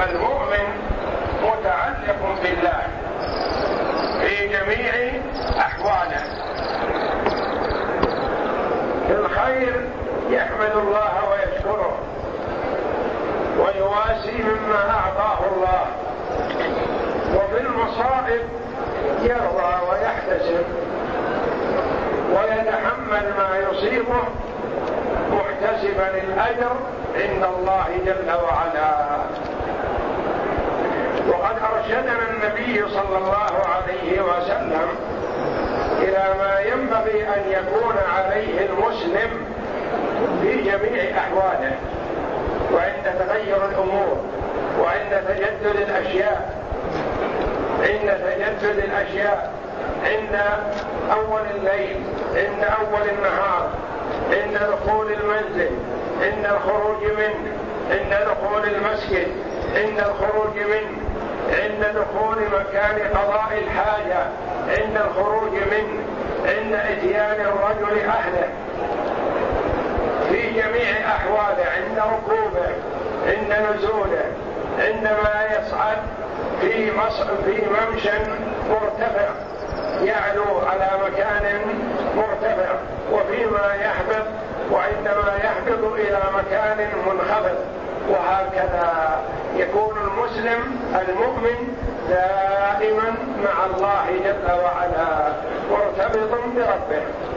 المؤمن متعلق بالله في جميع أحواله. في الخير يحمد الله ويشكره ويواسي مما أعطاه الله، وفي المصائب يرضى ويحتسب ويتحمل ما يصيبه محتسبا الأجر عند الله جل وعلا. وقد أرشدنا النبي صلى الله عليه وسلم إلى ما ينبغي أن يكون عليه المسلم في جميع أحواله، وعند تغير الأمور، وعند تجدد الأشياء، عند أول الليل، عند أول النهار، عند دخول المنزل، عند الخروج منه، عند دخول المسجد، عند الخروج منه، عند دخول مكان قضاء الحاجة، عند الخروج منه، عند إتيان الرجل أهله، في جميع أحواله، عند ركوبه، عند نزوله، عندما يصعد في ممشى مرتفع يعلو على مكان مرتفع، وفيما يهبط، وعندما يهبط إلى مكان منخفض، وهكذا يكون المسلم المؤمن دائما مع الله جل وعلا مرتبط بربه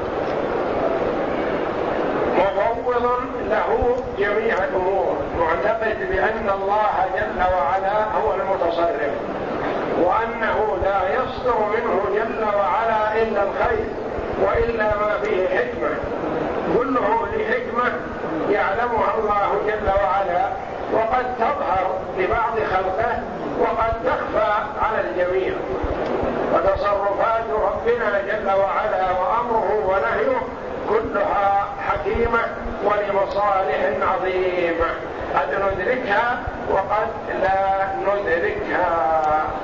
مفوض له جميع الأمور، معتقد بأن الله جل وعلا هو المتصرف، وأنه لا يصدر منه جل وعلا إلا الخير وإلا ما فيه حكمة، كله لحكمة يعلمها الله جل وعلا، وقد تظهر لبعض خلقه وقد تخفى على الجميع. وتصرفات ربنا جل وعلا وأمره ونهيه كلها حكيمة ولمصالح عظيمة، قد ندركها وقد لا ندركها.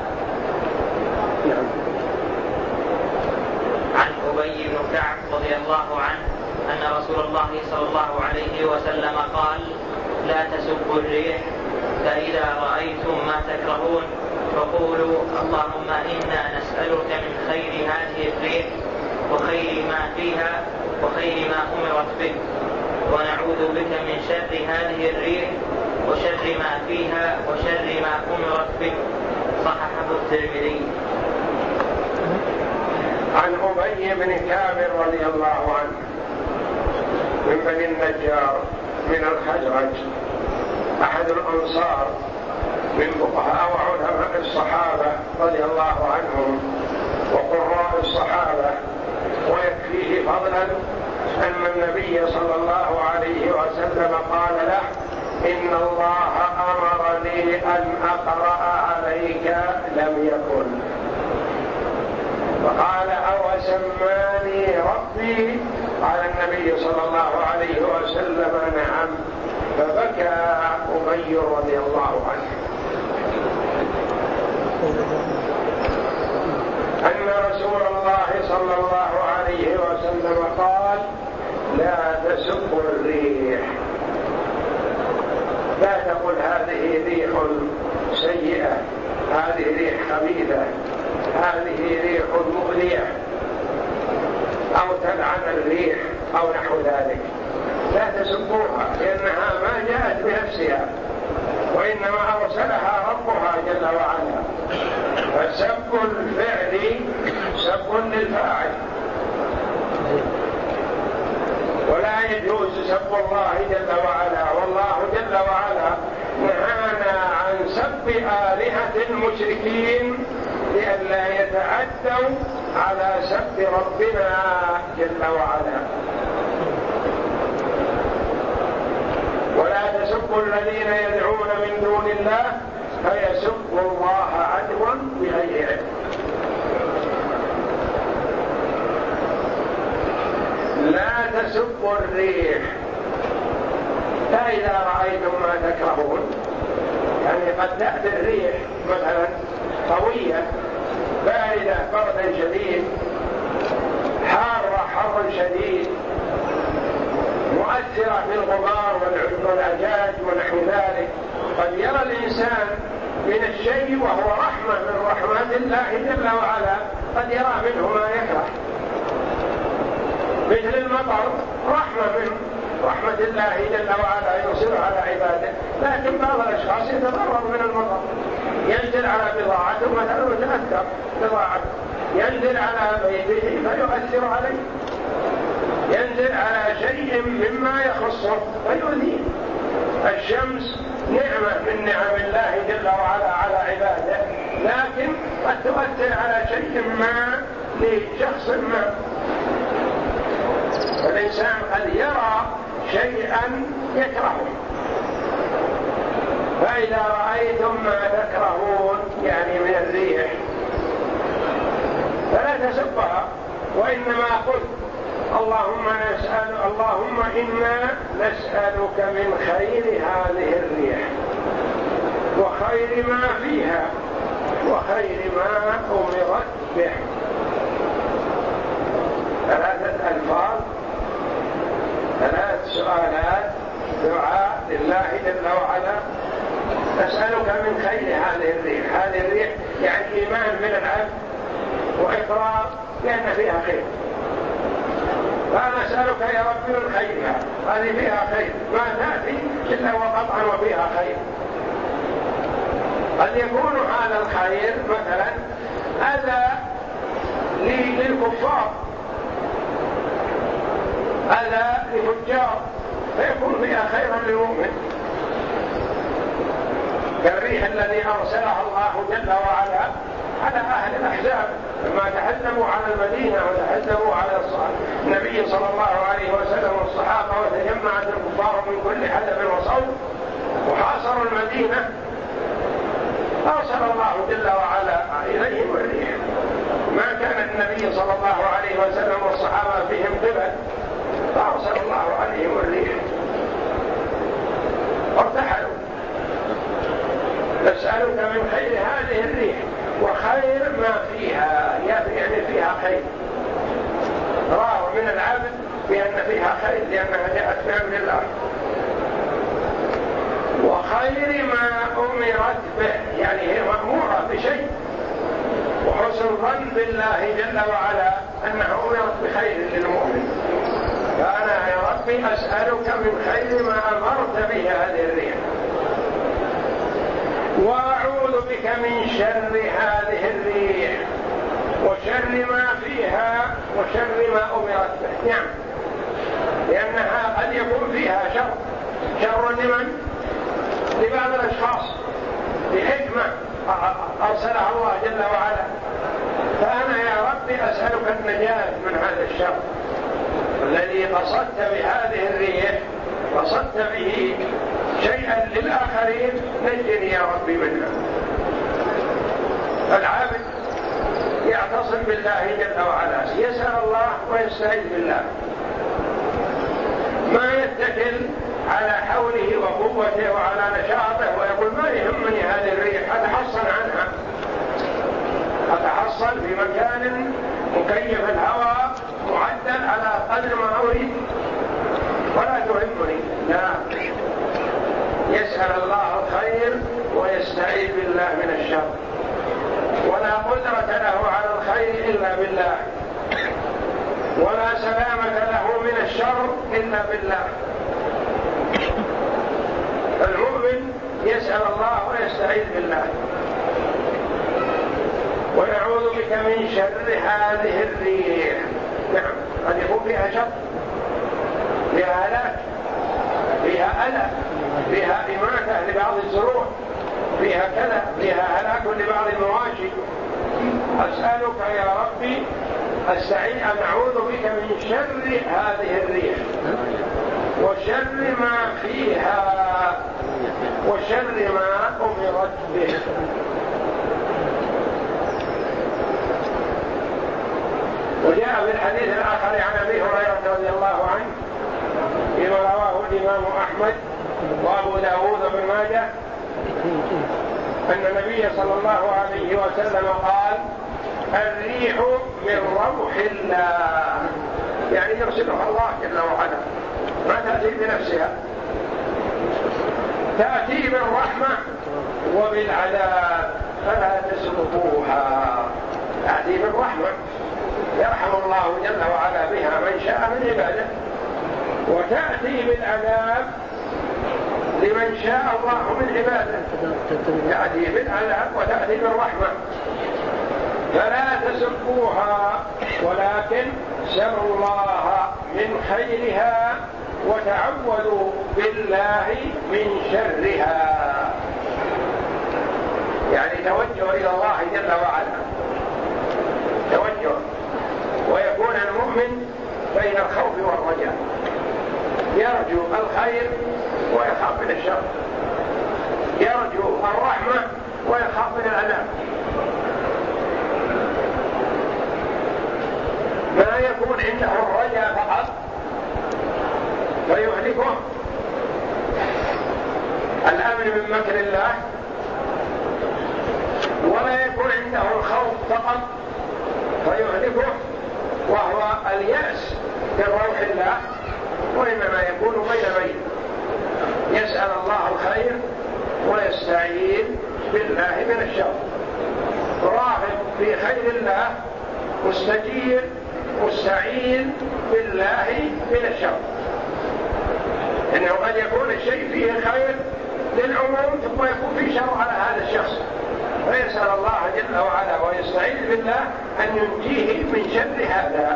عن أبي بن كعب رضي الله عنه أن رسول الله صلى الله عليه وسلم قال: لا تسبوا الريح، فإذا رأيتم ما تكرهون فقولوا اللهم إنا نسألك من خير هذه الريح وخير ما فيها وخير ما أمرت به، ونعوذ بك من شر هذه الريح وشر ما فيها وشر ما أمرت به. صححه الترمذي. عن أبي بن كعب رضي الله عنه من بني النجار من الخزرج، أحد الأنصار من فقهاء وعلماء الصحابة رضي الله عنهم وقراء الصحابة، ويكفيه فضلا أن النبي صلى الله عليه وسلم قال له: إن الله أمرني أن أقرأ عليك لم يكن. فقال: أو سماني ربي؟ قال النبي صلى الله عليه وسلم: نعم. فبكى أبي رضي الله عنه. أن رسول الله صلى الله عليه وسلم قال: لا تسبوا الريح، لا تقل هذه ريح سيئة، هذه ريح خبيثة، هذه ريح مؤذية، أو تلعن الريح أو نحو ذلك. لا تسبوها، لأنها ما جاءت بنفسها، وإنما أرسلها ربها جل وعلا. فسب الفعل سب للفاعل، ولا يجوز سب الله جل وعلا. والله جل وعلا نهانا عن سب آلهة المشركين لئلا يتعدوا على سب ربنا جل وعلا. ولا تسبوا الذين يدعون من دون الله فيسبوا الله عدوا بغير علم. لا تسبوا الريح، فإذا رأيتم ما تكرهون، يعني قد تأتي الريح مثلا قوية باردة بردا شديد، حارة حر شديد، مؤثرة في الغبار والعجاج ونحو ذلك، قد يرى الإنسان من الشيء وهو رحمة من رحمات الله جل وعلا، قد يرى منه ما يكره، مثل المطر رحمة من رحمة الله جل وعلا يرسل على عباده، لكن بعض الأشخاص يتضرر من المطر، ينزل على بضاعته مثلا وتأثر بضاعته، ينزل على بيته فيؤثر عليه، ينزل على شيء مما يخصه فيؤذيه. الشمس نعمة من نعم الله جل وعلا على عباده، لكن قد تؤثر على شيء ما لشخص ما. الإنسان قد يرى شيئا يكرهه، فإذا رأيتم ما تكرهون يعني من الريح فلا تسبها، وإنما قل اللهم إنا نسألك من خير هذه الريح وخير ما فيها وخير ما أمرت به. 3 ألفاظ، 3 سؤالات، دعاء لله جل وعلا. أسألك من خير هذه الريح، هذه الريح يعني إيمان من العبد وإقرار لأن فيها خير، فأنا أسألك يا رب من خيرها، هذه فيها خير ما تأتي إلا وقطعا وفيها خير. قد يكون هذا الخير مثلا أذى للكفار، أذى لفجار، فيكون فيها خيرا للمؤمن، كالريح الذي أرسلها الله جل وعلا على أهل الأحزاب لما تهجموا على المدينة وتهجموا على النبي صلى الله عليه وسلم والصحابة، وتجمعت الكفار من كل حدب وصوب وحاصروا المدينة، أرسل الله جل وعلا إليهم الريح. ما كان النبي صلى الله عليه وسلم والصحابة فيهم قبل، فأرسل الله عليهم الريح وارتحلوا. نسألك من خير هذه الريح وخير ما فيها، يعني فيها خير، راه من العبد بأن فيها خير لأنها جاءت بأمر الله، وخير ما أمرت به يعني هي مأمورة بشيء، وحسن الظن بالله جل وعلا أنها أمرت بخير للمؤمن. فأنا يا ربي أسألك من خير ما أمرت به هذه الريح، وأعوذ بك من شر هذه الريح وشر ما فيها وشر ما أمرت به. نعم، لأنها قد يكون فيها شر لمن؟ لبعض الأشخاص بحكمة أرسلها الله جل وعلا. فأنا يا ربي أسألك النجاة من هذا الشر الذي قصدت بهذه الريح، قصدت به شيئا للآخرين، نجني يا ربي منها. العابد يعتصم بالله جل وعلا، يسأل الله ويستعيذ بالله، ما يتكل على حوله وقوته وعلى نشاطه ويقول ما يهمني هذه الريح، أتحصن عنها، أتحصن في مكان مكيف الهواء معدل على قدر ما أريد ولا تهمني. لا، يسأل الله الخير ويستعيذ بالله من الشر، ولا قدرة له على الخير إلا بالله، ولا سلامة له من الشر إلا بالله. المؤمن يسأل الله ويستعيذ بالله. ونعوذ بك من شر هذه الريح. نعم، قد يكون فيها شر، فيها هلاك، فيها أذى، فيها إماتة لبعض الزروع، فيها كذا، فيها هلاك لبعض المواشي. أسألك يا ربي أستعين أن أعوذ بك من شر هذه الريح وشر ما فيها وشر ما أمرت به. وجاء في الحديث الآخر عن أبي هريرة رضي الله عنه فيما رواه الإمام أحمد وأبو داود بن ماجه أن النبي صلى الله عليه وسلم قال: الريح من روح الله، يعني يرسلها الله جل وعلا، ما تأتي بنفسها. تأتي بالرحمة وبالعذاب فلا تسلكوها. تأتي بالرحمة يرحم الله جل وعلا بها من شاء من عباده، وتأتي بالعذاب لمن شاء الله من عباده. تأتي بالعذاب وتأتي بالرحمة. فلا تسبوها ولكن سلوا الله من خيرها وتعوذوا بالله من شرها. يعني توجه إلى الله جل وعلا، توجه، ويكون المؤمن بين الخوف والرجاء، يرجو الخير ويخاف من الشر، يرجو الرحمة ويخاف من العذاب. ما يكون عنده الرجاء فقط فيهلكه، الأمن من مكر الله، ولا يكون عنده الخوف فقط فيهلكه وهو اليأس من روح الله، وإنما يكون بين يسأل الله الخير ويستعين بالله من الشر، راغب في خير الله مستعين بالله من الشر. إنه قد يكون الشيء فيه خير للعموم ثم يكون فيه شر على هذا الشخص، فيسأل الله جل وعلا ويستعين بالله أن ينجيه من شر هذا.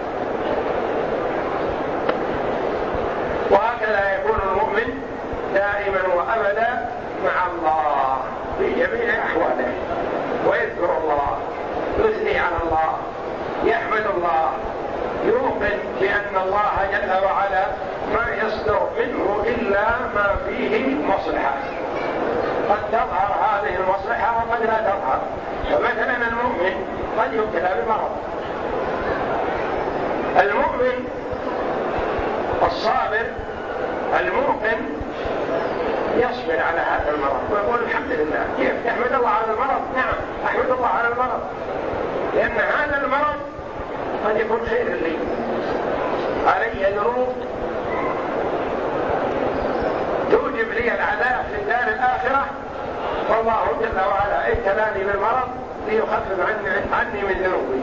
وهكذا يكون المؤمن دائما وأبدا مع الله في جميع أحواله، ويذكر الله، يثني على الله، يحمد الله، يوقن بأن الله جل وعلا ما يصدر منه إلا ما فيه مصلحة، قد تظهر هذه المصلحة وقد لا تظهر. فمثلا المؤمن قد يبتلى بمرض، المؤمن الصابر الموقن يصبر على هذا المرض ويقول الحمد لله. كيف تحمد الله على المرض؟ نعم أحمد الله على المرض، لأن هذا المرض قد يكون خير لي، علي ذنوب توجب لي العذاب في الدار الآخرة، والله جل وعلا ابتلاني بالمرض ليخفف عني من ذنوبي.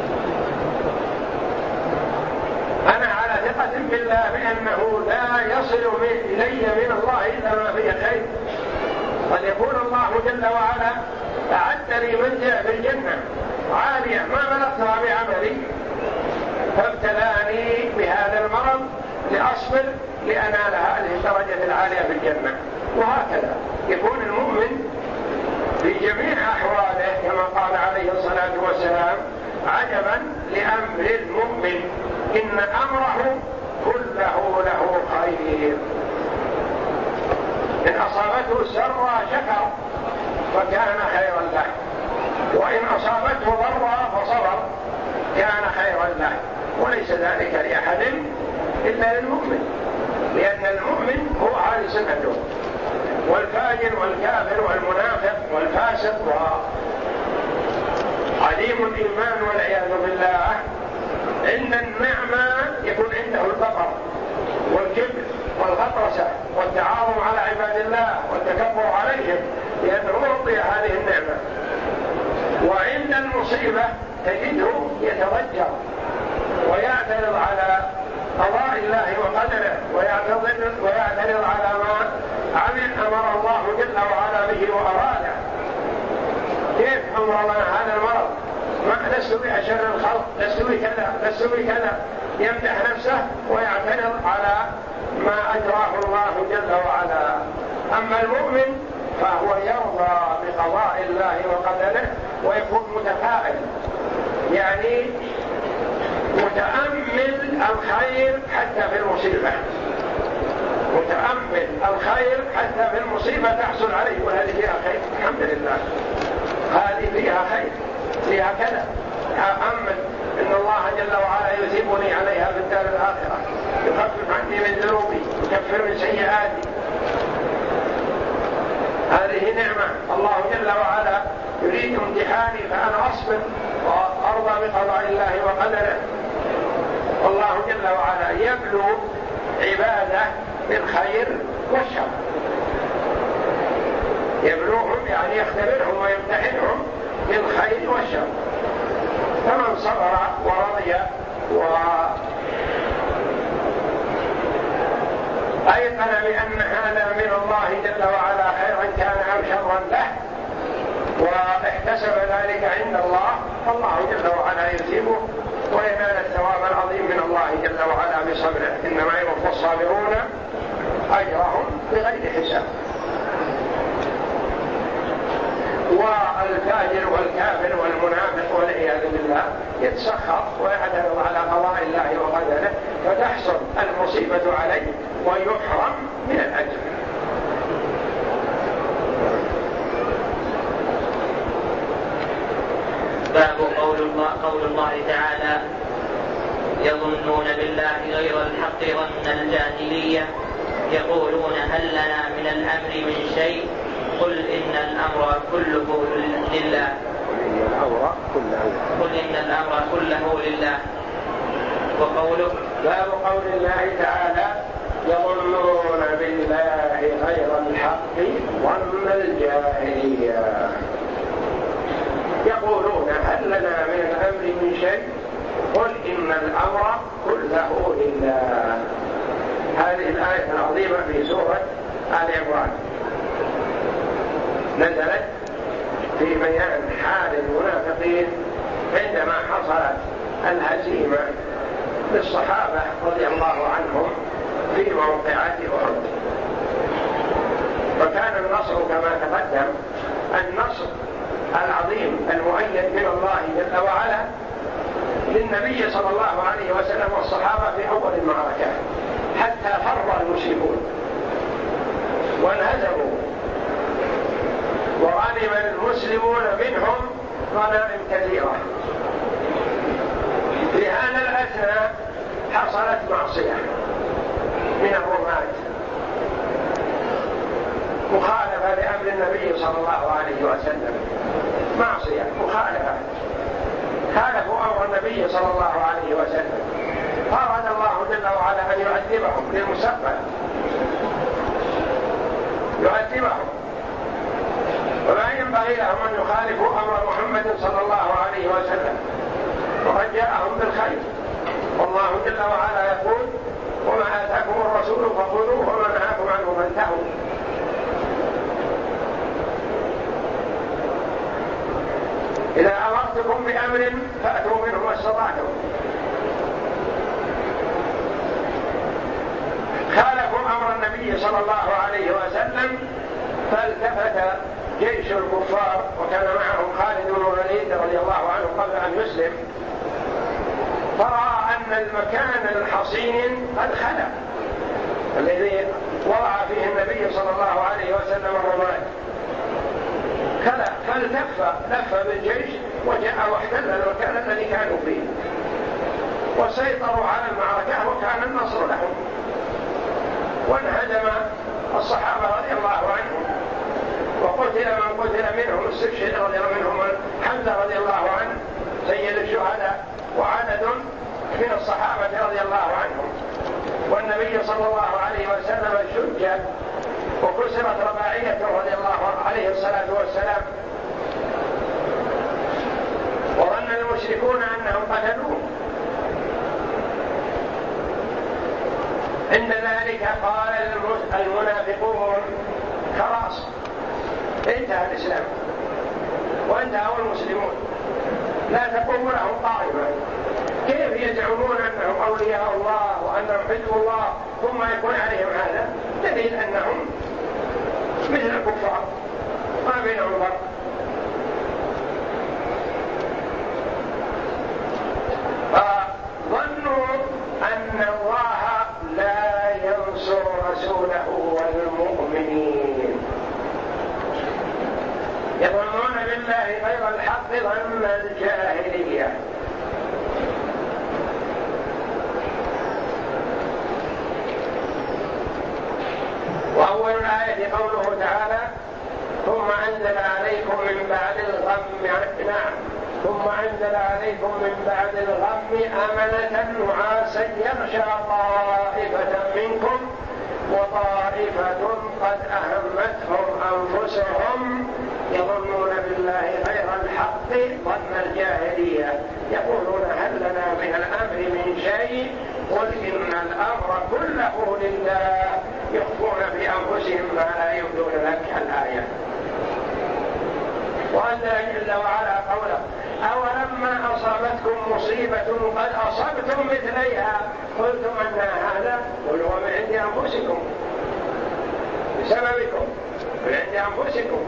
أنا على ثقة بالله بأنه لا يصل إلي من الله إلا ما فيه خير. قد يكون الله جل وعلا أعد لي منزل في الجنة عالية ما بلغتها بعملي، فابتلاني بهذا المرض لأصبر لأنال هذه الدرجة العالية في الجنة. وهكذا يكون المؤمن في جميع أحواله كما قال عليه الصلاة والسلام: عجبا لأمر المؤمن إن أمره كله له خير. إن أصابته سرا شكر فكان خيرا له، وإن أصابته ضرا فصبر كان خيرا له. وليس ذلك لأحد إلا للمؤمن، لأن المؤمن هو هذه سنته، والفاجر والكافر والمنافق والفاسق وعديم الإيمان والعياذ بالله عند النعمة يكون عنده البطر والكبر والغطرسة والتعاظم على عباد الله والتكبر عليهم لأنه أعطي هذه النعمة. وعند المصيبة تجده يتضجر ويعترض على قضاء الله وقدره، ويعترض على ما أمر الله جل وعلا به وأراده. كيف أمر الله هذا المرض؟ ما لست بأشر الخلق، لست بكذا، يمدح نفسه ويعترض على ما أجراه الله جل وعلا. أما المؤمن فهو يرضى بقضاء الله وقدره ويكون متفائل، يعني متأمل الخير حتى في المصيبة، متأمل الخير حتى في المصيبة تحصل عليه، وهذه فيها خير الحمد لله، هذه فيها خير، فيها كذا، أأمل إن الله جل وعلا يثيبني عليها في الدار الآخرة، يخفف عني من ذنوبي، يكفر من سيئاتي. هذه نعمة الله جل وعلا يريد امتحاني فأنا أصبر وأرضى بقضاء الله وقدره. والله جل وعلا يبلو عباده بالخير والشر، يبلوهم يعني يختبرهم ويمتحنهم بالخير والشر. فمن صبر ورضي وأيقن بأن هذا من الله جل وعلا خيرا كان أو شرا له واحتسب ذلك عند الله، فالله جل وعلا يثيبه وينال الثواب العظيم من الله جل وعلا بصبره. إنما يوفى الصابرون أجرهم بغير حساب. والفاجر والكافر والمنافق والعياذ بالله يتسخط ويعترض على قضاء الله وقدره، فتحصل المصيبة عليه ويحرم من الأجر. باب قول الله تعالى: يظنون بالله غير الحق ظن الجاهلية يقولون هل لنا من الأمر من شيء قل إن الأمر كله لله. قل إن الأمر كله لله. وقوله: باب قول الله تعالى: يظنون بالله غير الحق ظن الجاهلية يقولون هل لنا من الأمر من شيء قل إن الأمر كله لله. هذه الآية العظيمة في سورة آل عمران نزلت في بيان حال المنافقين عندما حصلت الهزيمة للصحابة رضي الله عنهم في موقعة أحد. وكان النصر كما تقدم النصر العظيم المؤيد من الله جل وعلا للنبي صلى الله عليه وسلم والصحابة في أول المعركة، حتى فر المشركون وانهزموا وغنم المسلمون منهم غنائم كثيرة. في هذا الأثناء حصلت معصية من الرماة مخالفة لأمر النبي صلى الله عليه وسلم، معصية مخالفة، خالفوا أمر النبي صلى الله عليه وسلم، فأراد الله جل وعلا أن يؤدبهم للمستقبل، يؤدبهم، وما ينبغي لهم أن يخالفوا أمر محمد صلى الله عليه وسلم، وقد جاءهم بالخير. والله جل وعلا يقول: وما آتاكم الرسول فخذوه وما نهاكم عنه فانتهوا. إذا أمرتكم بأمر فأتوا منه ما استطعتم. خالفوا أمر النبي صلى الله عليه وسلم، فالتفت جيش الكفار وكان معهم خالد بن الوليد رضي الله عنه قبل أن يسلم، فرأى أن المكان الحصين قد خلى الذي وضع فيه النبي صلى الله عليه وسلم الرماة خلى، فلف بالجيش وجاء واحتل المكان الذي كانوا فيه وسيطروا على المعركة وكان النصر لهم، وانهزم الصحابة رضي الله عنهم وقتل من قتل منهم، استشهد رضي الله منهم حمزة رضي الله عنه سيد الشهداء وعدد من الصحابة رضي الله عنهم. والنبي صلى الله عليه وسلم شج وكسرت رباعيته رضي الله عليه الصلاة والسلام، وظن المشركون أنهم قتلوه. عند ذلك قال المنافقون: خلاص انتهى الإسلام وانتهوا المسلمون، لا تقوم لهم قائمة. كيف يزعمون أنهم أولياء الله وأنهم حزب الله ثم يكون عليهم هذا؟ دليل أنهم مثل الكفار ما بينهم فرق. فظنوا أن الله لا ينصر رسوله والمؤمنين، يظنون بالله غير الحق ظن الجاهلية. وأول الآية قوله تعالى: ثم أنزل عليكم من بعد الغم ثم أنزل عليكم من بعد الغم أمنة نعاسا يغشى طائفة منكم وطائفة قد أهمتهم أنفسهم يظنون بالله غير الحق ظن الجاهلية يقولون هل لنا من الأمر من شيء قل إن الأمر كله لله يخفون في أنفسهم ما لا يبدون لك الآية. وأنزل جل وعلا قوله أولما أصابتكم مصيبة قد أصبتم مثليها قلتم أن هذا قل هو من عند أنفسكم بسببكم من عند أنفسكم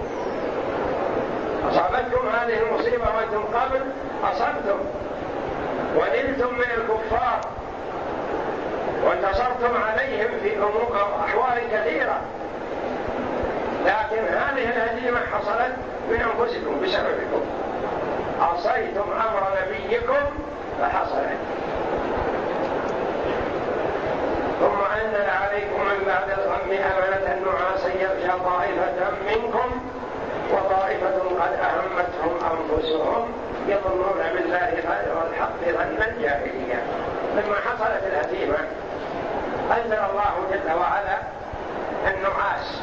أصابتكم هذه المصيبة وأنتم قبل أصبتم ونلتم من الكفار وانتصرتم عليهم في أحوال كثيرة، لكن هذه الهزيمة حصلت من أنفسكم بسببكم عصيتم أمر نبيكم فحصلت. ثم أنزل عليكم من بعد الغم أمنة نعاسا يغشى طائفة منكم وطائفة قد أهمتهم أنفسهم يظنون بالله غير الحق ظن الجاهلية. لما حصلت الهزيمة أنزل الله جل وعلا النعاس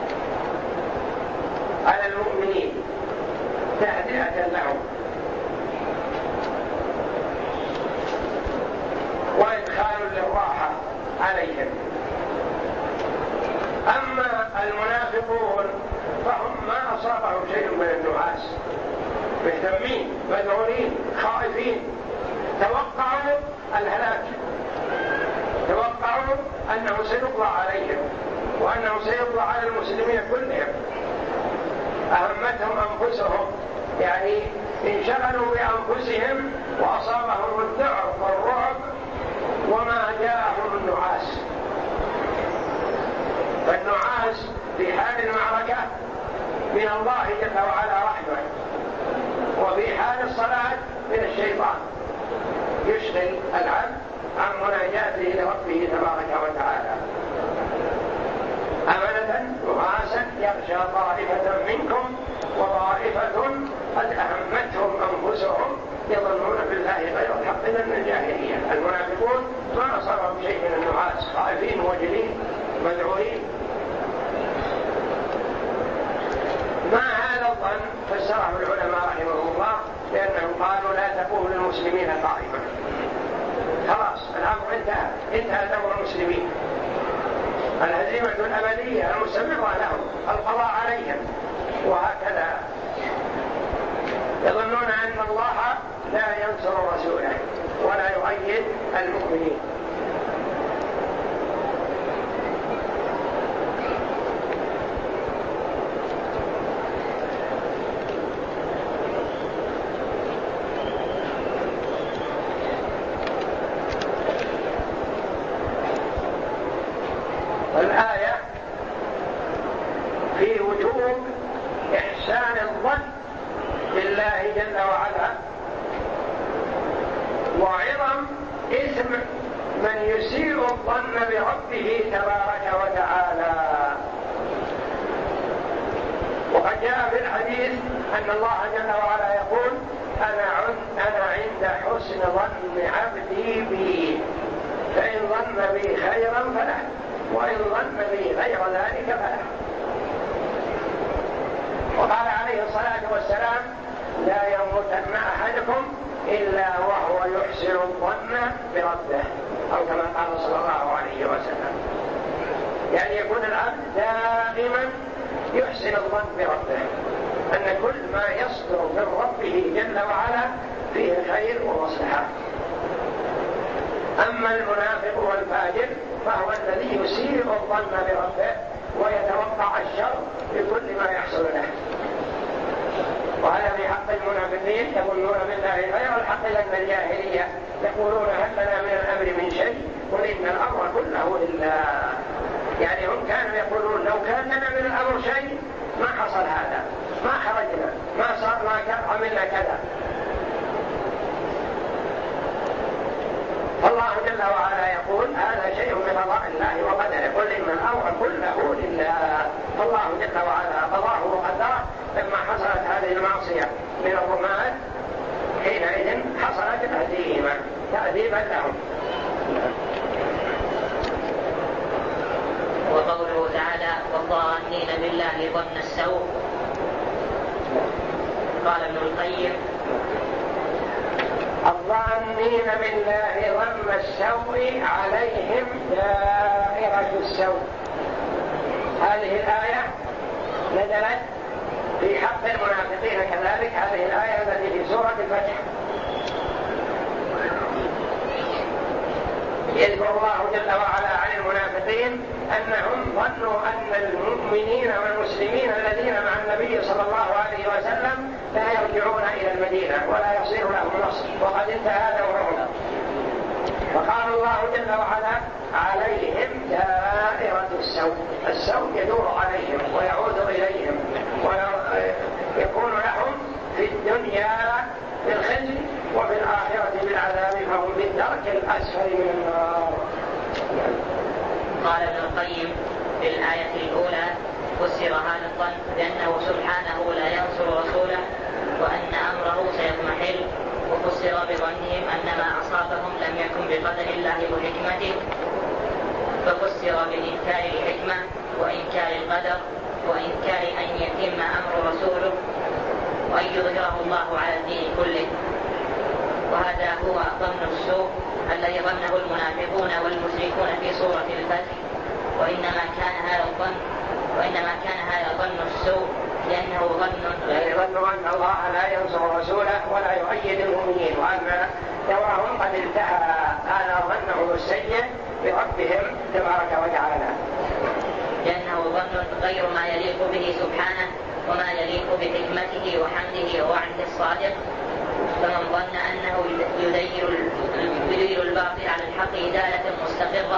على المؤمنين تهدئة لهم وإدخال للراحة عليهم. أما المنافقون فهم ما أصابهم شيء من النعاس، مهتمين مذعورين خائفين، توقعوا الهلاك، توقعوا أنه سيطلع عليهم وأنه سيطلع على المسلمين كلهم. أهمتهم أنفسهم يعني انشغلوا بأنفسهم وأصابهم الذعر والرعب وما جاءهم النعاس. فالنعاس في حال المعركة من الله جل وعلا رحمة، وفي حال الصلاة من الشيطان يشغل العبد عن مناجاته لربه تبارك وتعالى. أمنة نعاسا يغشى طائفة منكم وطائفة قد أهمتهم أنفسهم يظنون بالله غير الحق ظن الجاهلية. المنافقون ما أصابهم شيء من النعاس، خائفين وجلين مذعورين. ما هذا الظن فسره العلماء رحمهم الله لأنهم قالوا لا تقول للمسلمين قائمة، خلاص الأمر انتهى دور المسلمين، الهزيمة الأبدية المستمرة لهم، القضاء عليهم. وهكذا يظنون أن الله لا ينصر رسوله ولا يؤيد المؤمنين. الآية في وجوب إحسان الظن بالله جل وعلا وعظم إثم من يسيء الظن بربه تبارك وتعالى. وقد جاء في الحديث أن الله جل وعلا يقول أنا عند حسن ظن عبدي بي، فإن ظن بي خيرا فله وإن ظن بي غير ذلك فله. وقال عليه الصلاة والسلام لا يموتن أحدكم إلا وهو يحسن الظن بربه، أو كما قال صلى الله عليه وسلم. يعني يكون العبد دائما يحسن الظن بربه، أن كل ما يصدر من ربه جل وعلا فيه خير ومصلحة. أما المنافق والفاجر فهو الذي يسيء الظن بربه ويتوقع الشر بكل ما يحصل له. وهذا في حق المنافقين يظنون بالله غير الحق ظن الجاهلية، يقولون هل لنا من الأمر من شيء قل إن الأمر كله لله. يعني هم كانوا يقولون لو كان لنا من الأمر شيء ما حصل هذا، ما خرجنا، ما صار ما عملنا كذا. الله جل وعلا يقول هذا شيء من قضاء الله وقدره، قل إن الأمر كله لله. فالله جل وعلا قضاه وقدره. لما حصلت هذه المعصية من الرماة حينئذ حصلت الهزيمة تأديبا لهم. بالله ظن السوء. قال ابن القيم: الظانين بالله ظن السوء عليهم دائرة السوء. هذه الآية نزلت في حق المنافقين كذلك. هذه الآية التي في سورة الفتح يذكر الله جل وعلا عن المنافقين أنهم ظنوا أن المؤمنين والمسلمين الذين مع النبي صلى الله عليه وسلم لا يرجعون إلى المدينة ولا يصير لهم نصر وقد انتهى دورهم. فقال الله جل وعلا: عليهم دائرة السوء. السوء يدور عليهم ويعود إليهم ويكون لهم في الدنيا بالخزي وفي الآخرة بالعذاب، فهم بالدرك الأسفل من النار. قال ابن القيم: في الآية الأولى فسر هذا الظن بأنه سبحانه لا ينصر رسوله وأن أمره سيضمحل، وفسر بظنهم أن ما أصابهم لم يكن بقدر الله وحكمته، ففسر بإنكار الحكمة وإنكار القدر وإنكار أن يتم أمر رسوله وأن يظهره الله على الدين كله. وهذا هو ظن السوء الذي ظنه المنافقون والمشركون في سورة الفتح. وإنما كان هذا ظن السوء لأنه ظن أن الله لا ينصر رسوله ولا يؤيد المؤمنين وأن دورهم قد انتهى. هذا ظنه السيء بربهم تبارك وتعالى، لأنه ظن غير ما يليق به سبحانه وما يليق بحكمته وحمده ووعده الصادق. فمن ظن أنه يدير الباطل على الحق إدالة مستقرة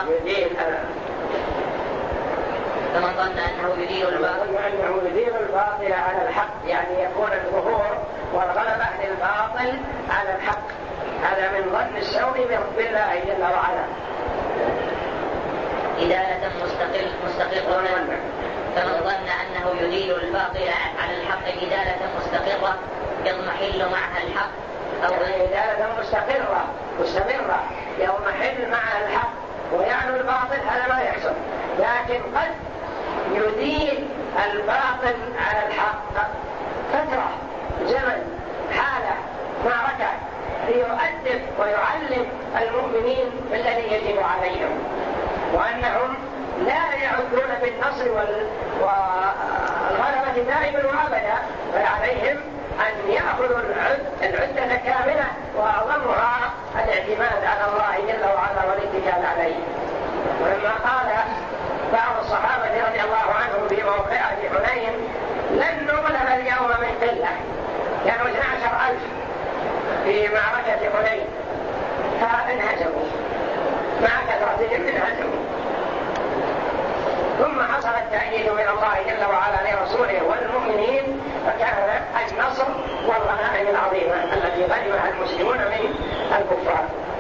فمن ظن أنه يدير الباطل على الحق، يعني يكون الظهور والغلبة للباطل على الحق، هذا من ظن السوء بالله جل وعلا. إدالة مستقرة. فمن ظن أنه يدير الباطل على الحق إدالة مستقرة يضمحل معها الحق، أو إدالة مستمرة يضمحل معها الحق ويعلو الباطل، هذا ما يحصل. لكن قد يدير الباطل على الحق فترة، زمن، حالة، معركة، ليؤدب ويعلم المؤمنين بالذي يجب عليهم، وأنهم لا يعودون بالنصر والغلبة دائما وأبدا، فعليهم أن يأخذوا العدة كاملة، وأعظمها الاعتماد على الله جل وعلا والاتكال عليه. ولما قال بعض الصحابة رضي الله عنهم في موقعة حنين: لن نغلب اليوم من قلة، كانوا 12,000 في معركة حنين فانهزموا، مع كثرتهم انهزموا. ثم حصل التأييد من الله جل وعلا لرسوله والمؤمنين، فكان النصر والغنائم العظيمة التي غنمها المسلمون من الكفار.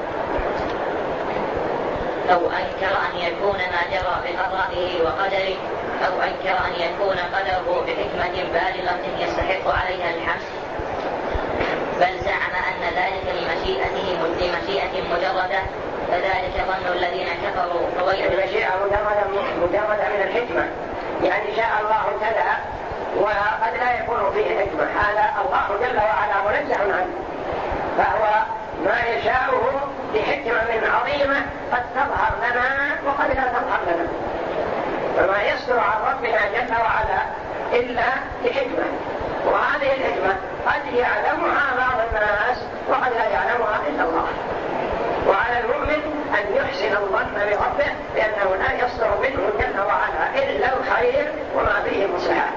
أو أنكر أن يكون ما جرى بقضائه وقدره، أو أنكر أن يكون قدره بحكمة بالغة يستحق عليها الحمد، بل زعم أن ذلك لمشيئة مجردة، فذلك ظن الذين كفروا. المشيئة مجردة من الحكمة، يعني شاء الله كذا وقد لا يكون فيه حكمة، هذا الله جل وعلا منزه عنه، فهو ما يشاءه بحكمة عظيمة قد تظهر لنا وقد لا تظهر لنا، فما يصدر عن ربنا جل وعلا إلا بحكمة، وهذه الحكمة قد يعلمها بعض الناس وقد لا يعلمها إلا الله. وعلى المؤمن أن يحسن الظن بربه لأنه لا يصدر منه جل وعلا إلا الخير وما فيه مصلحة.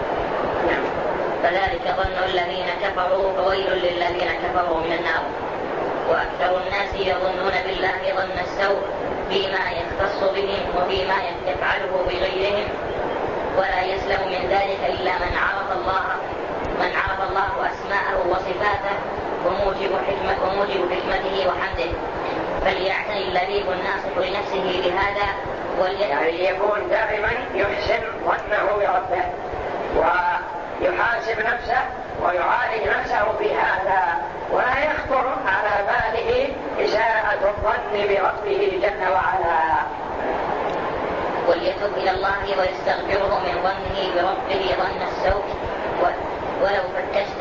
فذلك ظن الذين كفروا فويل للذين كفروا من النار. وأكثر الناس يظنون بالله ظن السوء فيما يختص بهم وفيما يفعله بغيرهم، ولا يسلم من ذلك إلا من عرف الله أسماءه وصفاته وموجب حكمته وحمده. فليعتني اللبيب الناصح لنفسه بهذا، يعني يكون دائما يحسن ظنه بربه ويحاسب نفسه ويعالج نفسه بهذا، ولا يخطر على باله إساءة الظن بربه جل وعلا. وليتب إلى الله ويستغفره من ظنه بربه ظن السوء ولو فتشت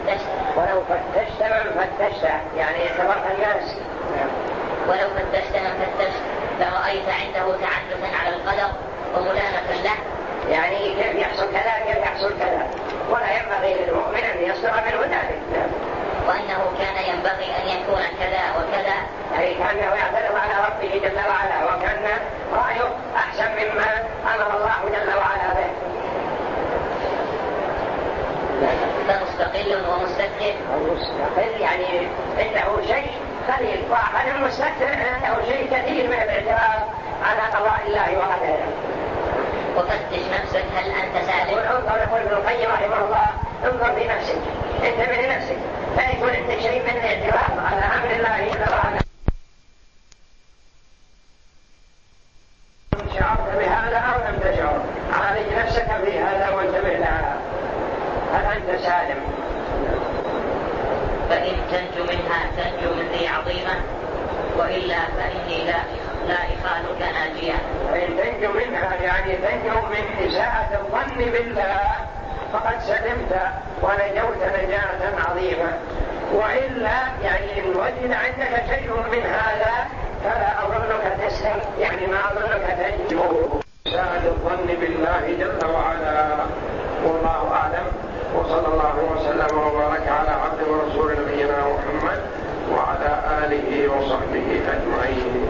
من فتشت يعني اعتبرت الناس. ولو فتشت من فتشت لرأيت عنده تعنتا على القدر وملامة له، يعني كيف يحصل كذا كيف يحصل كذا، ولا ينبغي للمؤمن أن يصدر منه ذلك. وأنه كان ينبغي أن يكون كذا وكذا، يعني كأنه يعترض على ربه جل وعلا، وكان رأيه أحسن مما أمر الله جل وعلا به. فمستقل ومستكثر. المستقل يعني عنده شيء قليل، وأخذ المستكثر عنده شيء كثير من الاعتراض على قضاء الله وقدره. وفتش نفسك هل أنت سالم. يقول ابن القيم رحمه الله انظر في نفسك، انتبه لنفسك، فيكون عندك شيء من الاعتراض على أمر الله جل وعلا. شعرت بهذا أو لم تشعر، عالج نفسك في هذا وانتبه لها، هل أنت سالم. فإن تنجو منها تنجو من ذي عظيمة، وإلا فإني لا إخالك ناجيا. فإن تنجو منها يعني تنجو من إساءة الظن بالله فقد سلمت ونجوت نجاة عظيمة، وإلا يعني إن وجد عندك شيء من هذا فلا أظنك تسلم، يعني ما أظنك تنجو. إساءة الظن بالله جل وعلا، والله أعلم، وصلى الله وسلم وبارك على عبد ورسول نبينا محمد وعلى آله وصحبه أجمعين.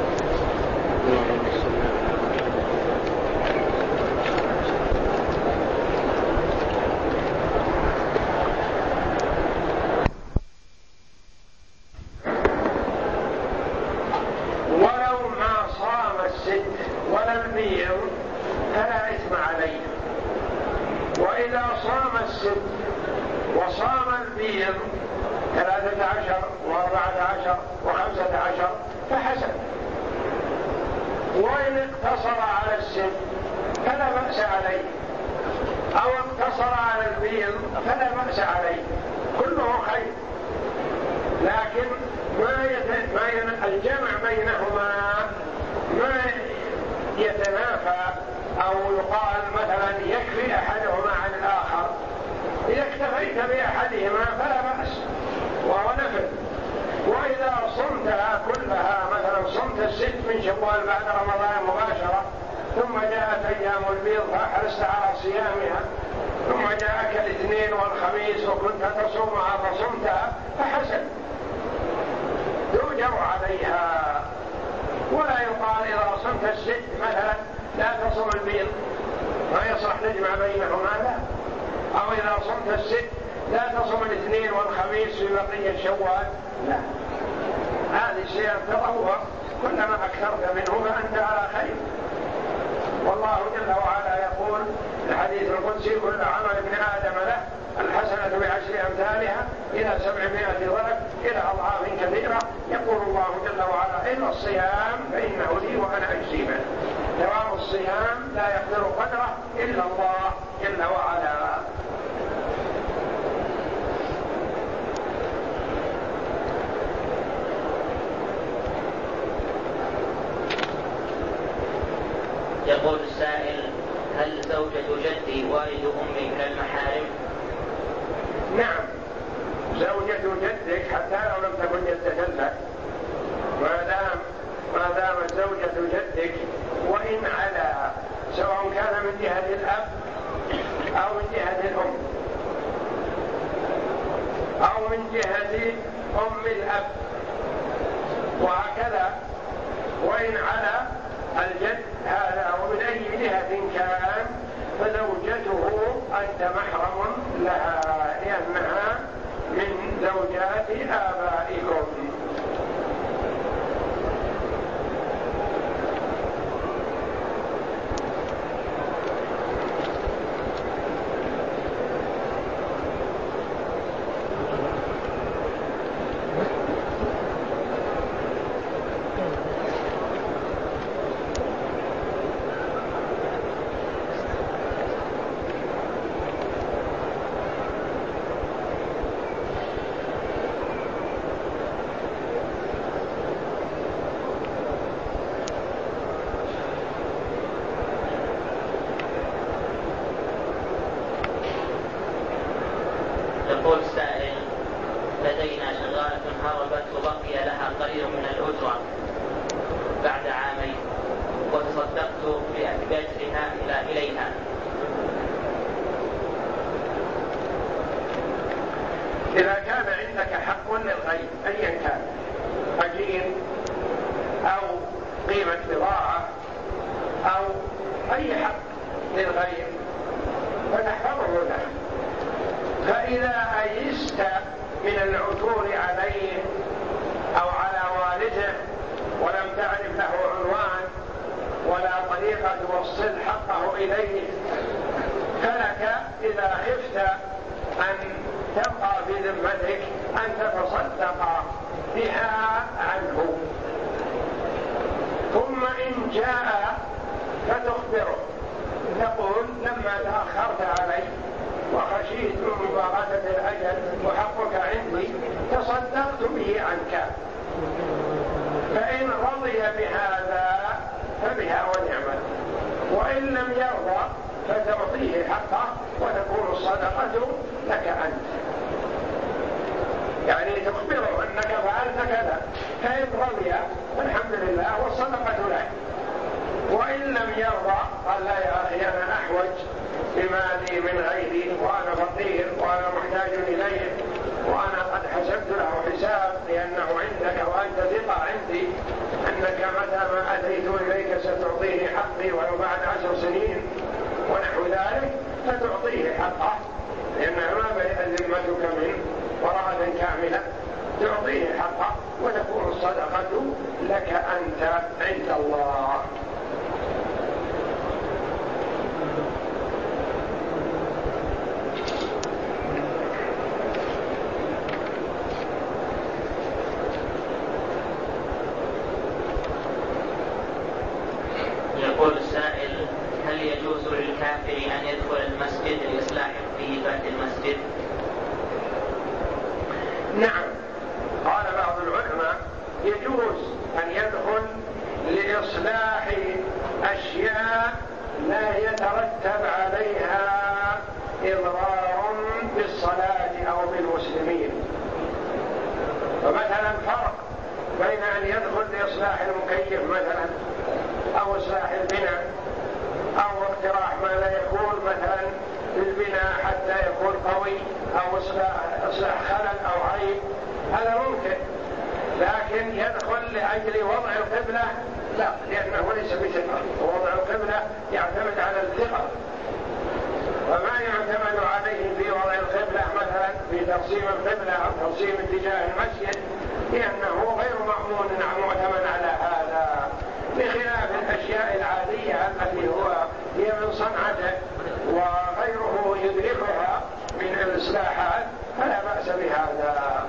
ولو ما صام الست ولا البيض فلا إثم عليه، وإذا صام الست وصام البيض 13 و14 و15 فحسن. وإن اقتصر على الست فلا بأس عليه، أو اقتصر على البيض فلا بأس عليه، كله خير، لكن الجمع بينهما ما يتنافى، أو يقال مثلا يكفي أحدهما عن الآخر. إذا اكتفيت بأحدهما فلا بأس وهو نفل. وإذا صمتها كلها، مثلا صمت الست من شوال بعد رمضان مباشرة، ثم جاءت أيام البيض فحرصت على صيامها، ثم جاءك الاثنين والخميس وكنت تصومها فصمتها فحسن، تؤجر عليها. ولا يقال إذا صمت الست مثلا لا تصوم البيض، ما يصح نجمع بينهما، لا. أو إذا صمت الست لا تصوم الاثنين والخميس في بقية شوال، لا. هذه الشيء تطوع، كلما أكثرت منه فأنت على خير. والله جل وعلا يقول الحديث القدسي: كل عمل ابن آدم له الحسنة ب10 أمثالها إلى 700 ضرب إلى أضعاف كثيرة. يقول الله جل وعلا: إلا الصيام فإنه لي وأنا أجزي به. دوام الصيام لا يقدر قدره إلا الله جل وعلا. يقول السائل: هل زوجة جدي والد أمي من المحارم؟ نعم، زوجة جدك حتى لو لم تكن جدة لك، ما دامت زوجة جدك، وإن على، سواء كان من جهة الأب أو من جهة الأم أو من جهة أم الأب، وهكذا. وإن على الجد هذا ومن أي جهة كان فزوجته أنت محرم لها، لأنها من زوجات آبائكم. يقول السائل: لدينا شغالة هربت وبقي لها قليل من الأجرة بعد عامين، وتصدقت بأجرها إليها. إذا كان عندك حق للغير أيا كان، أجير أو قيمة بضاعة أو أي حق للغير، فتحفظه له. فإذا أيست من العثور عليه أو على والده ولم تعرف له عنوان ولا طريقة توصل حقه إليه، فلك إذا خفت أن تبقى في ذمتك أن تتصدق بها عنه. ثم إن جاء فتخبره، تقول: لما تأخرت علي وخشيت من مباغتة الأجل وحقك عندي تصدقت به عنك. فإن رضي بهذا فبها ونعمت، وإن لم يرضى فتعطيه حقه وتكون الصدقة لك أنت. يعني تخبره أنك فعلت كذا، فإن رضي الحمد لله والصدقة لك، وإن لم يرضى قال: لا يا أخي أنا أحوج بمالي من غيري وأنا فقير وأنا محتاج إليه وأنا قد حسبت له حساب لأنه عندك وأنت ثقة عندي أنك متى ما أتيت إليك ستعطيني حقي ولو بعد 10 سنين ونحو ذلك، فتعطيه حقه لأنها ما ذمتك منه براءة كاملة، تعطيه حقه وتكون الصدقة لك أنت عند الله. يقول السائل: هل يجوز للكافر أن يدخل المسجد لإصلاح طيبات المسجد؟ نعم، قال بعض العلماء: يجوز أن يدخل لإصلاح أشياء لا يترتب عليها إضرار بالصلاة أو بالمسلمين. فمثلا فرق بين أن يدخل لإصلاح المكيف مثلا أو إصلاح البناء أو اقتراح ما لا يكون مثلا للبناء حتى يكون قوي أو إصلاح خلل أو عيب، هذا ممكن. لكن يدخل لأجل وضع القبلة لا، لأنه ليس بثقة، ووضع القبلة يعتمد على الثقة، وما يعتمد عليه في وضع القبلة مثلا في ترسيم القبلة أو ترسيم اتجاه المسجد لأنه غير مأمون معتمد على هذا، بخلاف الأشياء العادية التي هي من صنعته وغيره يدركها من الإصلاحات فلا بأس بهذا.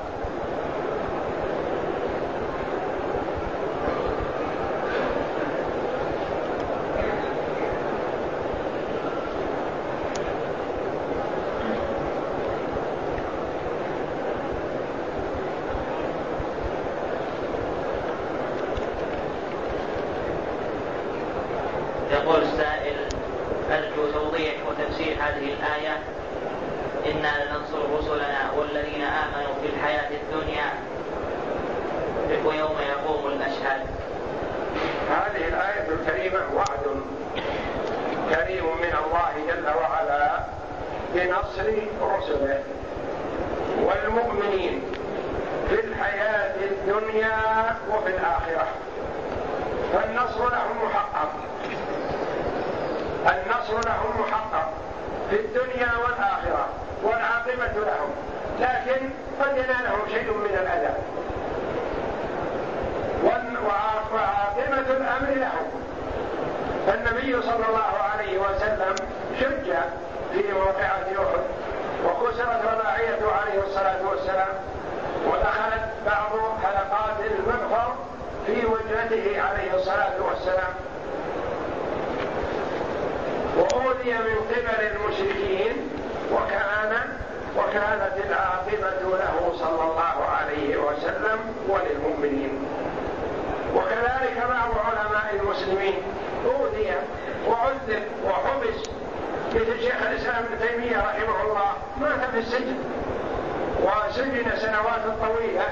يقول السائل: أرجو توضيح وتفسير هذه الآية: إنا لننصر رسلنا والذين آمنوا في الحياة الدنيا ويوم يقوم الأشهاد. هذه الآية الكريمة وعد كريم من الله جل وعلا بنصر رسله والمؤمنين في الحياة الدنيا وفي الآخرة، فالنصر لهم محقق، النصر لهم محقق في الدنيا والآخرة والعاقبة لهم، لكن قد ينالهم شيء من الأذى وعاقبة الأمر لهم. فالنبي صلى الله عليه وسلم شج في موقعة أحد وكسرت رباعيته عليه الصلاة والسلام ودخلت بعض حلقات المغفر في وجهته عليه الصلاة والسلام وأوذي من قبل المشركين وكانت العاقبة له صلى الله عليه وسلم وللمؤمنين. وكذلك بعض علماء المسلمين أوذي وعذب وحبس، مثل شيخ الإسلام ابن تيمية رحمه الله مات في السجن وسجن سنوات طويلة،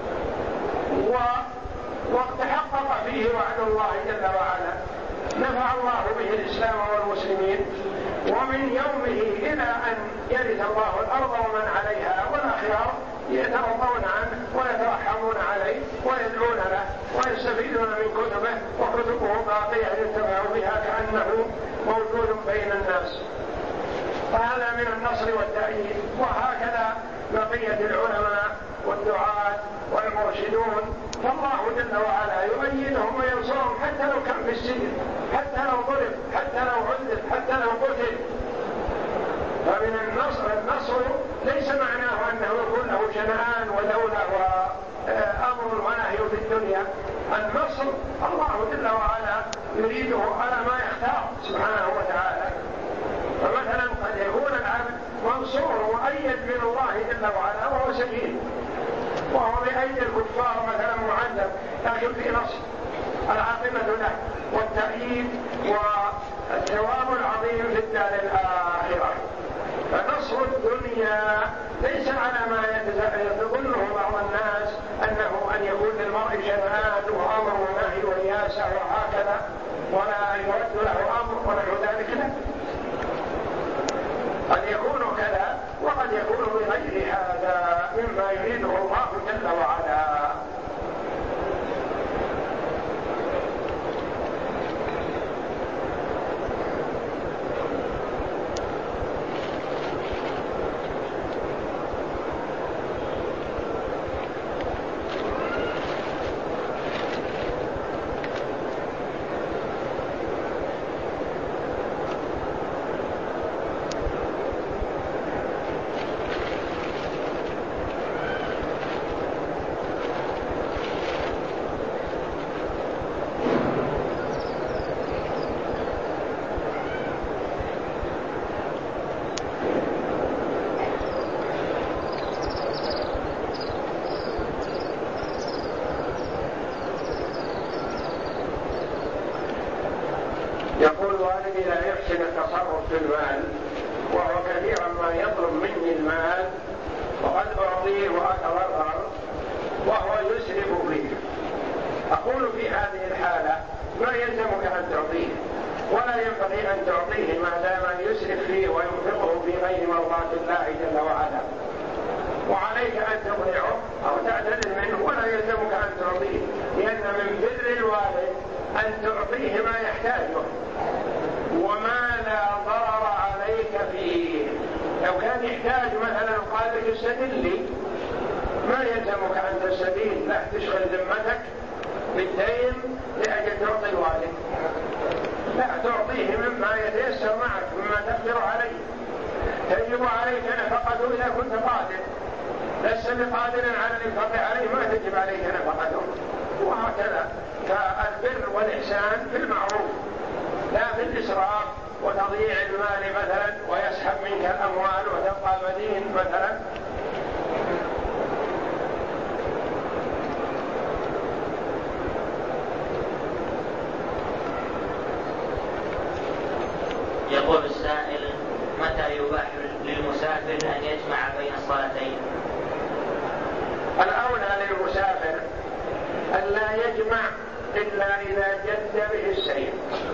وقت حقق فيه وعد الله جل وعلا نفع الله به الإسلام والمسلمين، ومن يومه إلى أن يرث الله الأرض ومن عليها والأخيار يترضون عنه ويترحمون عليه ويدعون له ويستفيدون من كتبه، وكتبه باقية يتبعوا بها كأنه موجود بين الناس. فهذا من النصر والتأييد. وهكذا بقية العلماء والدعاة والمرشدون، فالله جل وعلا يؤيدهم وينصرهم حتى لو كان في السجن، حتى لو ضرب، حتى لو عذب، حتى لو قتل. فمن النصر ليس معناه أنه يكون له شنآن ودولة وأمر ونهي في الدنيا. النصر الله جل وعلا يريده على ما يختار سبحانه وتعالى. فمثلا قد يكون العبد منصور ومؤيد من الله جل وعلا وهو سجين، وهو بأيدي الكفار مثلا معذب، لكن في نصر العاقبة له والتأييد والثواب العظيم في الدار الآخرة. فنصر الدنيا ليس على ما يظنه بعض الناس أنه أن يكون للمرء شنآن وأمر ونهي ورياسة وهكذا ولا يرد له أمر ونحو ذلك. لا، قد يكون كذا وقد يكون بغير هذا مما يريده الله جل وعلا. يقول والدي لا يحسن التصرف في المال، وهو كثيرا ما يطلب مني المال وقد أعطيه وأتضرر وهو يسرف فيه. أقول في هذه الحالة ما يلزمك أن تعطيه، ولا ينبغي أن تعطيه ما دام يسرف فيه وينفقه في غير مرضاة الله جل وعلا، وعليك أن تضيعه أو تعتذر منه، ولا يلزمك أن تعطيه، لأن من بر الوالد أن تعطيه ما يحتاجه وما لا ضرر عليك فيه. لو كان يحتاج مثلا قال لك استدل لي، ما يلزمك أن تستدين، لا تشغل ذمتك بالدين لأجل تعطي الوالد، لا تعطيه مما يتيسر معك مما تقدر عليه. تجب عليك نفقته إذا كنت قادر، لست بقادر على الإنفاق عليه ما تجب عليك نفقته. وهكذا فالبر والإحسان في المعروف، لا في الإسراف وتضييع المال مثلا ويسحب منك الأموال وتبقى مدين مثلا. يقول السائل: متى يباح للمسافر أن يجمع بين الصلاتين؟ الأولى للمسافر ألا يجمع إلا إذا جد به السير،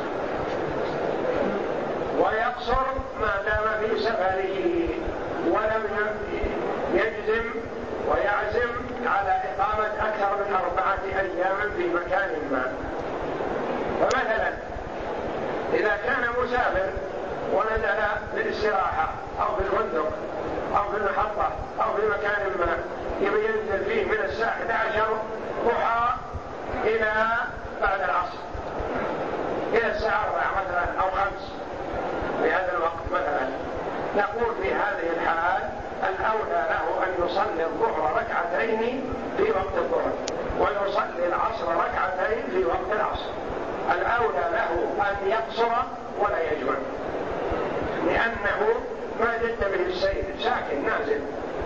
ويقصر ما دام في سفره ولم يجزم ويعزم على إقامة أكثر من 4 أيام في مكان ما. فمثلا إذا كان مسافر ونزل بالاستراحة أو في الفندق أو في المحطة أو في مكان ما يبي ينزل فيه من الساعة 11 ضحى إلى بعد العصر، إلى الساعة 4 مثلا أو 5 في هذا الوقت مثلا، نقول في هذه الحال الأولى له أن يصلي الظهر ركعتين في وقت الظهر ويصلي العصر ركعتين في وقت العصر. الأولى له أن يقصر ولا يجمع، لأنه ما جد به السير، ساكن نازل.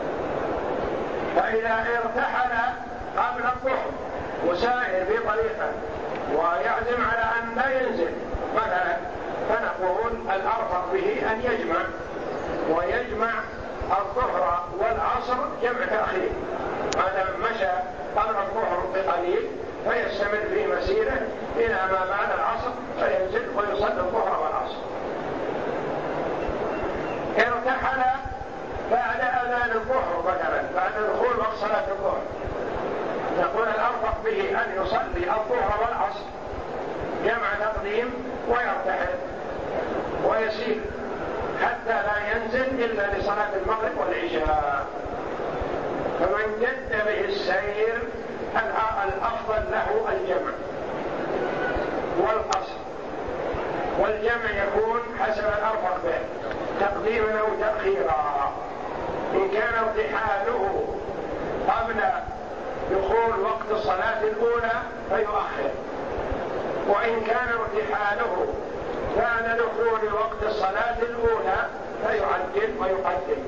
فإذا ارتحل قبل الظهر وسائر في طريقه ويعزم على أن لا ينزل مثلا، فنقول الأرفق به أن يجمع، ويجمع الظهر والعصر العصر جمع تأخير، ما دام مشى قبل الظهر بقليل فيستمر في مسيره إلى ما بعد العصر فينزل ويصلي الظهر والعصر. ارتحل بعد أذان الظهر مثلا بعد دخول وقت صلاة الظهر، نقول الأرفق به أن يصلي الظهر والعصر جمع تقديم ويرتحل ويسير حتى لا ينزل إلا لصلاة المغرب والعشاء. فمن جد به السير الأفضل له الجمع والقصر، والجمع يكون حسب الأرفق به تقديما أو تأخيرا. إن كان ارتحاله قبل دخول وقت الصلاة الأولى فيؤخر، وإن كان ارتحاله بعد دخول وقت الصلاة الأولى فيعجل ويقدم.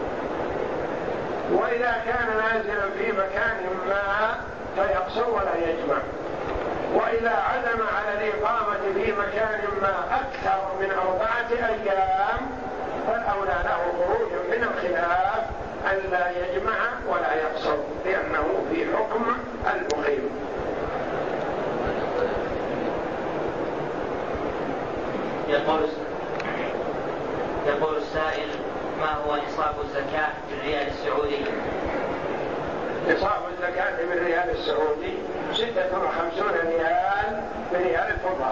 وإذا كان نازلا في مكان ما فيقصر ولا يجمع. وإذا عزم على الإقامة في مكان ما أكثر من 4 أيام فالأولى له خروج من الخلاف أن لا يجمع ولا يقصر، لأنه في حكم المقيم. يقول السائل: ما هو نصاب الزكاة في الريال السعودي؟ نصاب الزكاة في الريال السعودي 56 ريال بريال الفضة،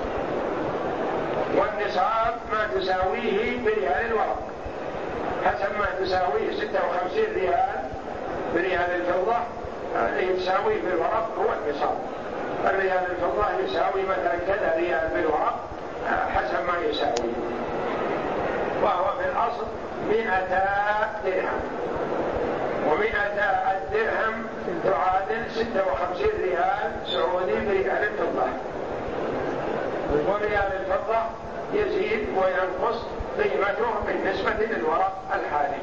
والنصاب ما تساويه بريال الورق، حسب ما تساويه 56 ريال بريال الفضة اللي تساويه بالورق هو النصاب. الريال الفضة يساوي مثلا كذا ريال بالورق حسب ما يساوي، وهو في الأصل 100 درهم، و100 الدرهم تعادل 56 ريال سعودي بريال الفضة. وريال الفضة يزيد وينقص قيمته بالنسبة للورق الحالي.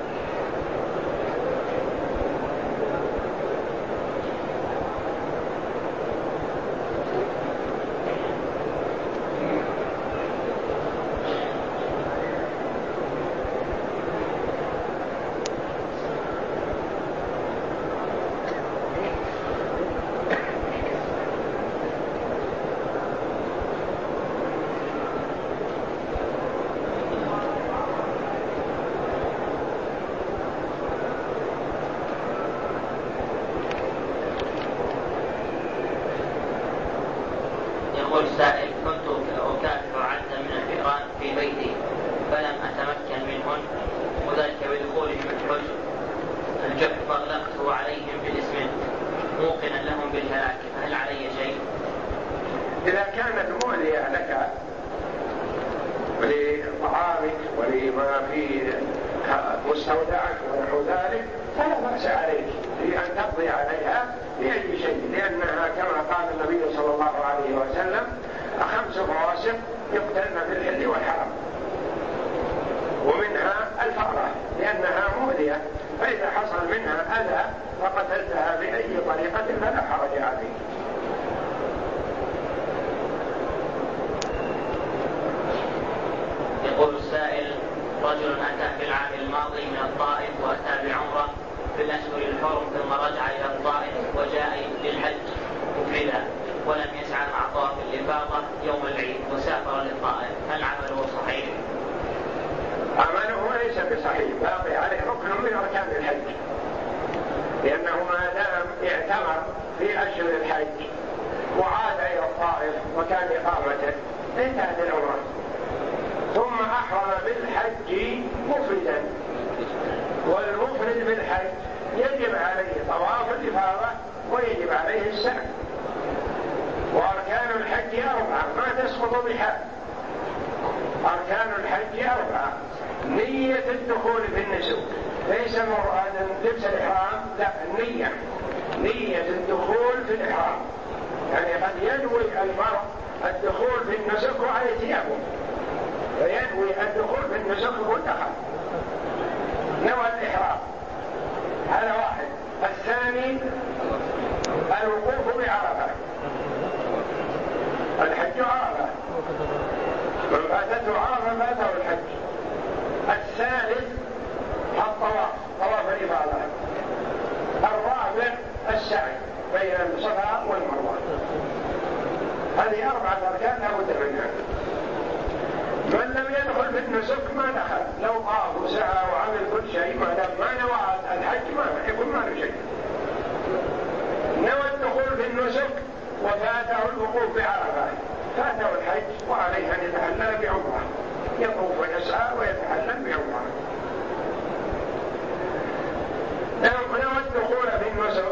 السائل: كنت أكافح عددا من الفئران في بيتي فلم أتمكن منهن، وذلك بدخولهم الجحر فأغلقته عليهم بالإسمنت موقنا لهم بالهلاك، فهل علي شيء؟ إذا كانت مؤذية لك ولطعامك ولما في مستودعك ونحو ذلك فلا بأس عليك في أن تقضي عليها بأي شيء، لأنها كما قال النبي صلى الله عليه وسلم: 5 فواسق يقتلن في الحل والحرم، ومنها الفأرة لأنها مؤذية، فإذا حصل منها أذى فقتلتها بأي طريقة فلا حرج عليك. يقول السائل: رجل أتى في العام الماضي من الطائف وأتى بعمرة في الأشهر الحرم ثم رجع إلى الطائف وجاء للحج مفردا ولم يسعى مع طواف الإفاضة يوم العيد وسافر للطائف، هل عمله صحيح؟ عمله ليس بصحيح، باقي عليه ركن من أركان الحج، لأنه ما دام اعتمر في أشهر الحج وعاد إلى الطائف وكان إقامته انتهت العمرة ثم أحرم بالحج مفردا، والمفرد بالحج يجب عليه طواف الإفاضة ويجب عليه السعي، وأركان الحج 4 ما تسقط بحال. أركان الحج 4: نية الدخول في النسك، ليس مرادا لبس الإحرام، لا، نية الدخول في الإحرام، يعني قد ينوي المرء الدخول في النسك وعليه ثيابه فينوي الدخول في النسك ودخل نوى الإحرام، هذا واحد. الثاني الوقوف بعرفة، الحج عرفة، من فاتته عرفة فاته الحج. الثالث الطواف، طواف الإفاضة، شيء، ما دام ما نوى الحج ما يكون ما له شيء. نوى الدخول في النسك وفاته الوقوف بعرفة، فاته الحج وعليه أن يتحلل بعمرة، يطوف ويسعى ويتحلل بعمرة. نوى الدخول في النسك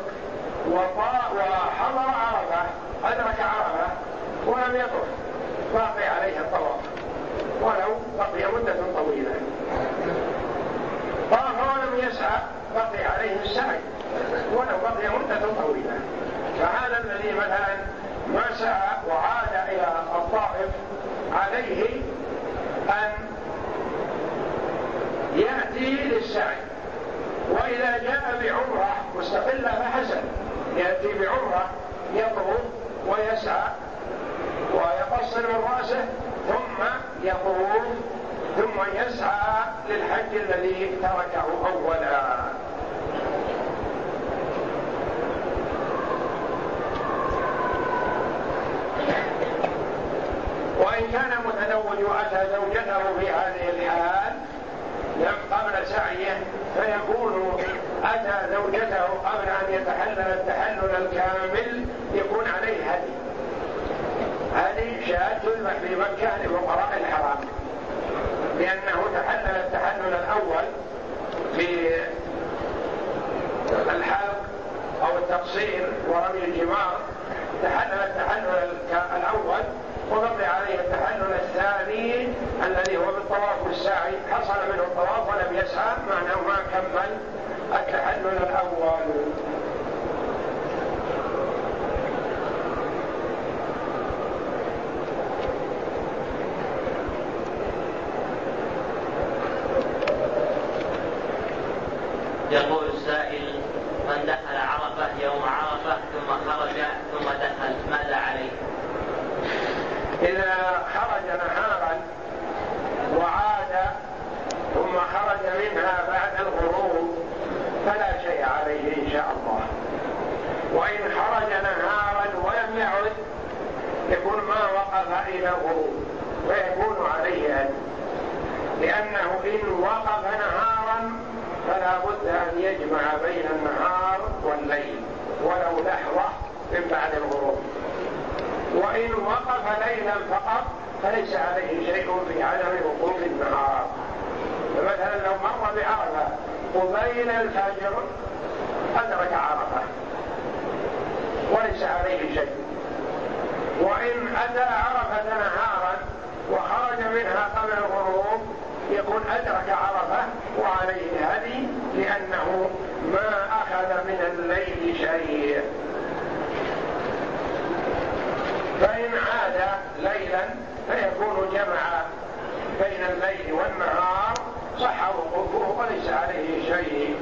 وحضر عرفة، أدرك عرفة ولم يطف، باقي عليه الطواف ولو بقي مدة طويلة. طاف ولم يسعى، بقي عليه السعي ولو بقي مدة طويلة. فهذا الذي مثلا ما سعى وعاد إلى الطائف عليه أن يأتي للسعي، وإذا جاء بعمرة مستقلة فحسن، يأتي بعمرة يطوف ويسعى ويقصر من رأسه ثم يطوف ثم يسعى للحج الذي تركه أولا. وإن كان متزوج وأتى زوجته في هذه الحال قبل سعيه فيكون أتى زوجته قبل أن يتحلل التحلل الكامل، يكون عليه هدي. هذه شاة تذبح في مكة لفقراء الحرام، لأنه تحلل التحلل الأول في الحلق أو التقصير ورمي الجمار، تحلل التحلل الأول وبقي عليه التحلل الثاني الذي هو بالطواف والسعي، حصل منه الطواف ولم يسعى، معناه ما كمل التحلل الأول. يقول السائل: من دخل عرفة يوم عرفة ثم خرج ثم دخل ماذا عليه؟ إذا خرج نهارا وعاد ثم خرج منها بعد الغروب فلا شيء عليه إن شاء الله. وإن خرج نهارا ولم يعد يكون ما وقف إلى الغروب ويكون عليه هدي، لأنه إن وقف نهارا فلا بد أن يجمع بين النهار والليل ولو لحظة من بعد الغروب. وإن وقف ليلا فقط فليس عليه شيء في عدم وقوف النهار. فمثلا لو مر بعرفة قبيل الفجر أدرك عرفة وليس عليه شيء. وإن أتى عرفة نهارا وخرج منها قبل الغروب يكون أدرك عرفة وعليه هدي، لأنه ما أخذ من الليل شيء. فإن عاد ليلا فيكون جمع بين الليل والنهار، صح وقوفه وليس عليه شيء.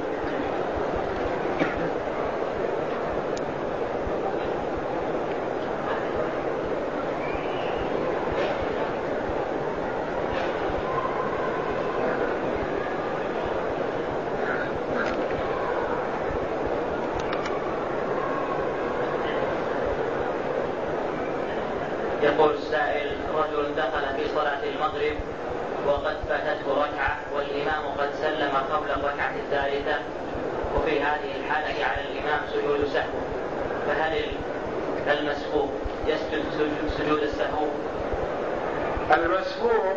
يقول السائل: رجل دخل في صلاة المغرب وقد فاتته ركعة والإمام قد سلم قبل الركعة الثالثة، وفي هذه الحالة على الإمام سجود سهو، فهل المسبوق يسجد سجود السهو؟ المسبوق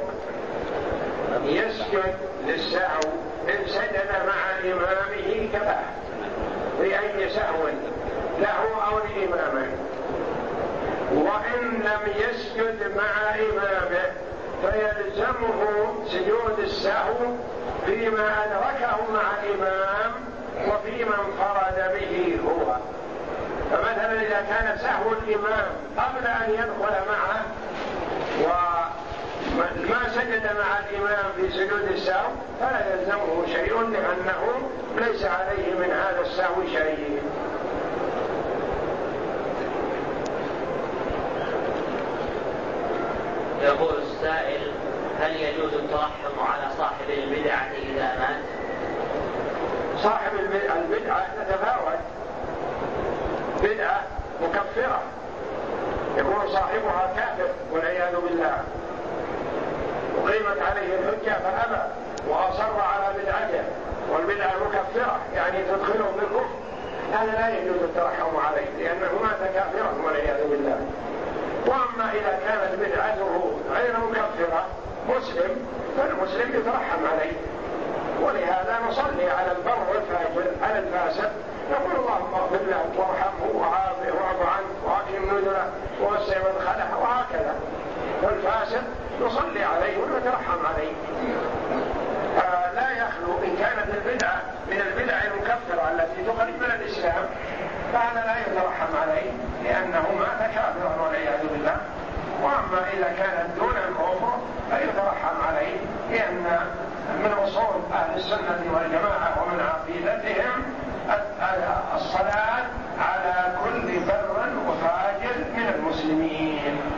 يسجد للسهو إن سجد مع إمامه كفاه بأي سهو له أو لإمامه. وإن لم يسجد مع إمامه فيلزمه سجود السهو فيما أدركه مع الإمام وفيما انفرد به هو. فمثلا إذا كان سهو الإمام قبل أن يدخل معه وما سجد مع الإمام في سجود السهو فلا يلزمه شيء، لأنه ليس عليه من هذا السهو شيء. يقول السائل: هل يجوز الترحم على صاحب البدعة إذا مات؟ صاحب البدعة تتفاوت، بدعة مكفرة يكون صاحبها كافر والعياذ بالله، وقيمت عليه الحجة فأبى وأصر على بدعته والبدعة مكفرة يعني تدخله بالكفر، هذا لا يجوز الترحم عليه لأنه مات كافرا والعياذ بالله. وأما إذا كانت بدعته غير مكفرة مسلم فالمسلم يترحم عليه. ولهذا نصلي على البر